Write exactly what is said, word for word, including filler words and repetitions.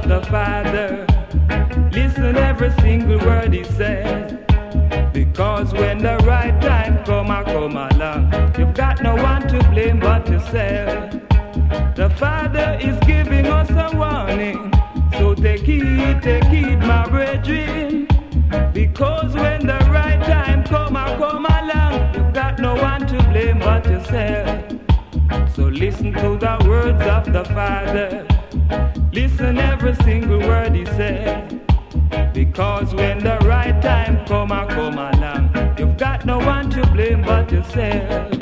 the Father. Listen every single word he said. Because when the right time come, I come along. You've got no one to blame but yourself. The Father is giving us a warning. So take heed, take heed, my brethren. Because when the right time come, I come along. You've got no one to blame but yourself. So listen to the words of the Father. Listen every single word he said. Because when the right time come, I come along. You've got no one to blame but yourself.